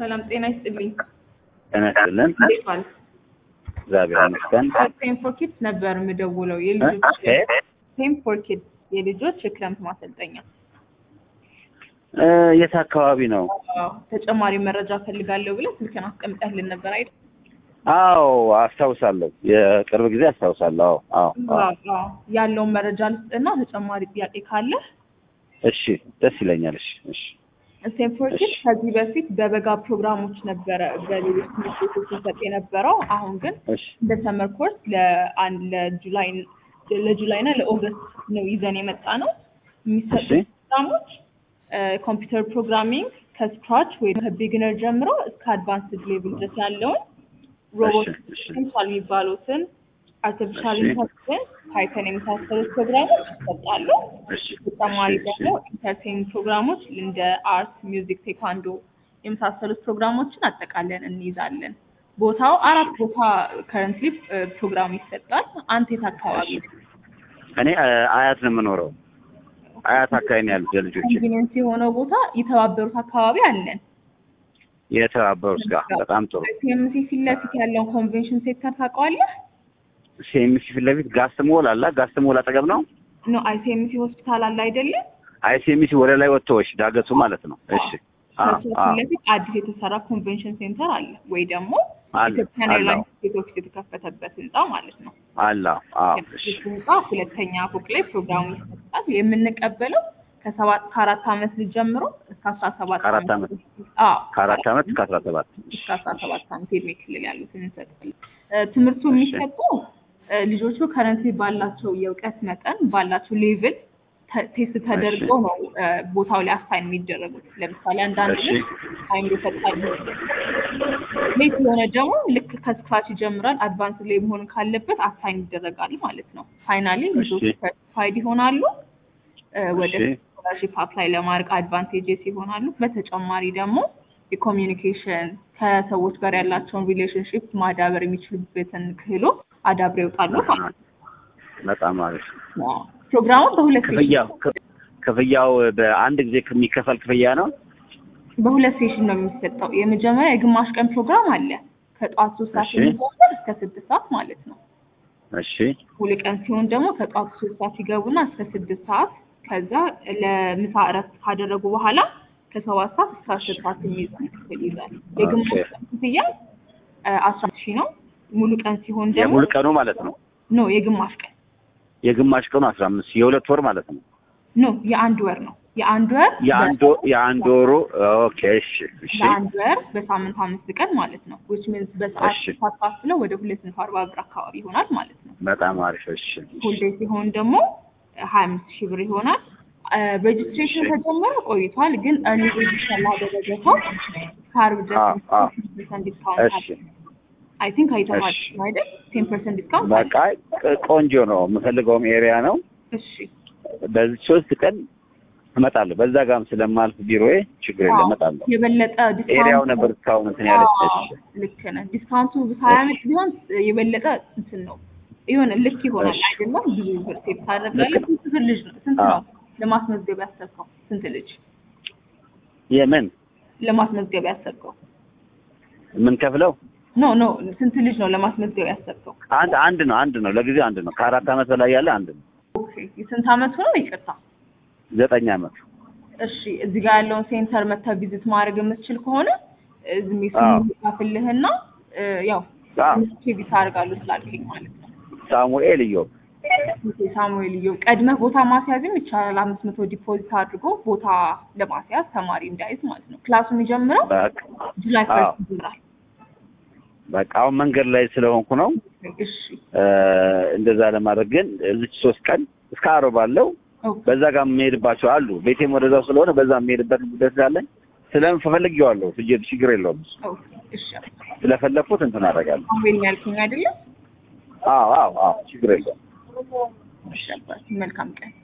ሰላም ጤና ይስጥልኝ። ጤና ይስጥልን። እግዚአብሔር ይመስገን። ቴም ፎር ኪድስ ነበር የምደውለው የልጆች ቴም ፎር ኪድስ የልጆች የክረምት ማሰልጠኛ የት አካባቢ ነው? ተጨማሪ መረጃ ፈልጋለሁ ብለህ ስልክህን አስቀምጠህልን ነበር አይደል? አዎ አስታውሳለሁ። የቅርብ ጊዜ አስታውሳለሁ። አዎ ያለውን መረጃ ልስጥና ተጨማሪ ጥያቄ ካለ እሺ ደስ ይለኛል። እሺ ቴም ፎር ኪድስ ከዚህ በፊት በበጋ ፕሮግራሞች ነበረ በሌሎች ትምህርት ቤቶች ሲሰጥ የነበረው። አሁን ግን እንደ ሰመር ኮርስ ለጁላይና ለኦገስት ነው ይዘን የመጣ ነው። የሚሰጡ ፕሮግራሞች ኮምፒውተር ፕሮግራሚንግ ከስክራች ወይ ከቢግነር ጀምሮ እስከ አድቫንስድ ሌቭል ድረስ ያለውን ሮቦቲክስ የሚባሉትን አርቲፊሻል ኢንተለጀንስ ፓይተን የመሳሰሉት ፕሮግራሞች ይሰጣሉ። ተጨማሪ ደግሞ ኢንተርቴይንመንት ፕሮግራሞች እንደ አርት፣ ሚውዚክ፣ ቴኳንዶ የመሳሰሉት ፕሮግራሞችን አጠቃለን እንይዛለን። ቦታው 4 ቦታ ከረንትሊ ፕሮግራም ይሰጣል። አንተ የት አካባቢ? እኔ አያት ነው የምኖረው። አያት አካባቢ ነው ያሉት ልጆች። ኮንቬኒየንስ የሆነው ቦታ የተባበሩት አካባቢ አለን። የተባበሩት ጋር በጣም ጥሩ። ሲኤምሲ ፊት ለፊት ያለውን ኮንቬንሽን ሴንተር ታውቀዋለህ? ሲኤምሲ ፊት ለፊት ጋስተሞል አለ። ጋስተሞል አጠገብ ነው። አይሲኤምሲ ሆስፒታል አለ አይደለ? አይሲኤምሲ ወደ ላይ ወጥተውሽ ዳገቱ ማለት ነው። እሺ ፊት ለፊት አዲስ የተሰራ ኮንቬንሽን ሴንተር አለ ወይ ደግሞ ኢትዮጵያ ኤርላይንስ ሴቶች የተከፈተበት ህንጻ ማለት ነው። አለ። ህንጻ ሁለተኛ ፎቅ ላይ ፕሮግራሙ ይሰጣል። የምንቀበለው ከ4 ዓመት ጀምሮ እስከ 17 ዓመት ከ4 ዓመት እስከ 17 ዓመት የዕድሜ ክልል ያሉትን እንሰጣለን። ትምህርቱ የሚሰጠው ልጆቹ ከረንትሊ ባላቸው የእውቀት መጠን ባላቸው ሌቭል ቴስት ተደርጎ ነው ቦታው ላይ አሳይን የሚደረጉት። ለምሳሌ አንዳንድ ልጅ አይምሮ ፈጣን ሌት የሆነ ደግሞ ልክ ከስክራች ይጀምራል። አድቫንስ ላይ መሆን ካለበት አሳይን ይደረጋል ማለት ነው። ፋይናሊ ልጆቹ ሰርቲፋይድ ይሆናሉ። ወደ ስኮላርሺፕ አፕላይ ለማድረግ አድቫንቴጅስ ይሆናሉ። በተጨማሪ ደግሞ የኮሚኒኬሽን ከሰዎች ጋር ያላቸውን ሪሌሽንሺፕ ማዳበር የሚችሉበትን ክህሎት አዳብረው ይወጣሉ ማለት ነው። በጣም አሪፍ። ፕሮግራሙ በሁለት ክፍያው በአንድ ጊዜ የሚከፈል ክፍያ ነው። በሁለት ሴሽን ነው የሚሰጠው። የመጀመሪያ የግማሽ ቀን ፕሮግራም አለ ከጧት 3 ሰዓት ጀምሮ እስከ 6 ሰዓት ማለት ነው። እሺ ሁለት ቀን ሲሆን ደግሞ ከጧት 3 ሰዓት ይገቡና እስከ 6 ሰዓት ከዛ ለምሳ እረፍት ካደረጉ በኋላ ከ7 ሰዓት እስከ 10 ሰዓት ይይዛል። የግማሽ ቀን ክፍያ 10,000 ነው። ሙሉ ቀን ሲሆን ደግሞ የሙሉ ቀኑ ማለት ነው። የግማሽ ቀን ቀኑ 15 የሁለት ወር ማለት ነው። የአንድ ወር ነው። የአንድ ወሩ ኦኬ። እሺ የአንድ ወር በሳምንት 5 ቀን ማለት ነው። which means በሰዓት ታካፍለው ወደ 240 ብር አካባቢ ይሆናል ማለት ነው። በጣም አሪፍ። እሺ ፉል ዴይ ሲሆን ደግሞ 25,000 ብር ይሆናል። ሬጅስትሬሽን ተጀመረ ቆይቷል፣ ግን early registration ላደረገ ሰው ካርብ ድረስ 10% ዲስካውንት አለ። አይ ቲንክ አይተሃል አይደል? 10% ዲስካውንት በቃ ቆንጆ ነው። የምፈልገውም ኤሪያ ነው። እሺ በዚህ 3 ቀን እመጣለሁ። በዛ ጋርም ስለማልፍ ቢሮዬ ችግር የለም እመጣለሁ። የበለጠ ዲስካውንት ኤሪያው ነበር እስካሁን እንትን ያለች። ልክ ነህ። ዲስካውንቱ 20 ቢሆን የበለጠ እንትን ነው ይሆነ ልክ ይሆናል አይደለም? ብዙ ብር ሴቭ ታደርጋለህ። ስንት ልጅ ነው? ስንት ነው ለማስመዝገብ ያሰብከው? ስንት ልጅ የምን ለማስመዝገብ ያሰብከው? ምን ከፍለው? ኖ ስንት ልጅ ነው ለማስመዝገብ ያሰብከው? አንድ ነው። ለጊዜው አንድ ነው። ከ4 ዓመት በላይ ያለ አንድ ነው። ኦኬ። የስንት ዓመት ነው? ይቅርታ 9 ዓመት። እሺ እዚህ ጋር ያለውን ሴንተር መተህ ቪዚት ማድረግ የምትችል ከሆነ እዚህ ይጻፍልህና ያው ቪዚት አደርጋለሁ ስላልከኝ ማለት ነው። ሳሙኤል ቀድመህ ቦታ ማስያዝም ይቻላል። 500 ዲፖዚት አድርጎ ቦታ ለማስያዝ ተማሪ እንዳይዝ ማለት ነው። ክላሱ የሚጀምረው ጁላይ 1 ይጀምራል። በቃ አሁን መንገድ ላይ ስለሆንኩ ነው። እሺ እንደዛ ለማድረግ ግን እዚህ 3 ቀን እስከ ዓርብ አለው። በዛ ጋር የምሄድባቸው አሉ። ቤቴም ወደዛው ስለሆነ በዛ የምሄድበት ጉዳይ ስላለኝ ስለምፈልጌዋለሁ። ችግር የለውም። እሺ ስለፈለኩት እንትን አደርጋለሁ። አሁን ያልከኝ አይደለም? አዎ ችግር የለውም። እሺ መልካም ቀን።